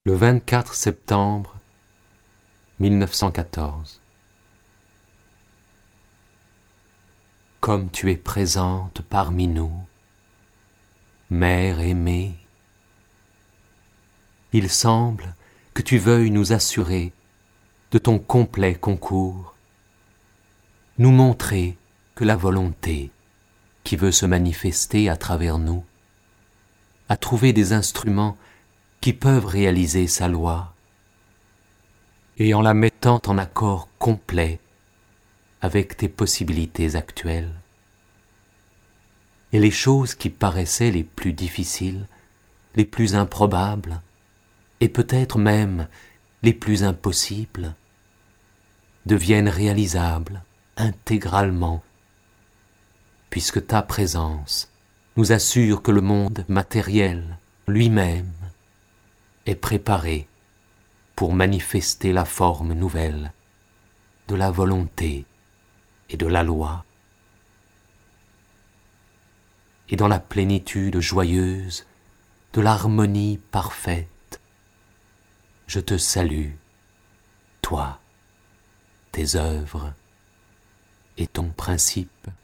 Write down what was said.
Le 24 septembre 1914. Comme tu es présente parmi nous, Mère aimée, il semble que tu veuilles nous assurer de ton complet concours, nous montrer que la volonté qui veut se manifester à travers nous a trouvé des instruments qui peuvent réaliser sa loi, et en la mettant en accord complet avec tes possibilités actuelles. Et les choses qui paraissaient les plus difficiles, les plus improbables, et peut-être même les plus impossibles, deviennent réalisables intégralement, puisque ta présence nous assure que le monde matériel lui-même est préparé pour manifester la forme nouvelle de la volonté et de la loi. Et dans la plénitude joyeuse de l'harmonie parfaite, je te salue, toi, tes œuvres et ton principe.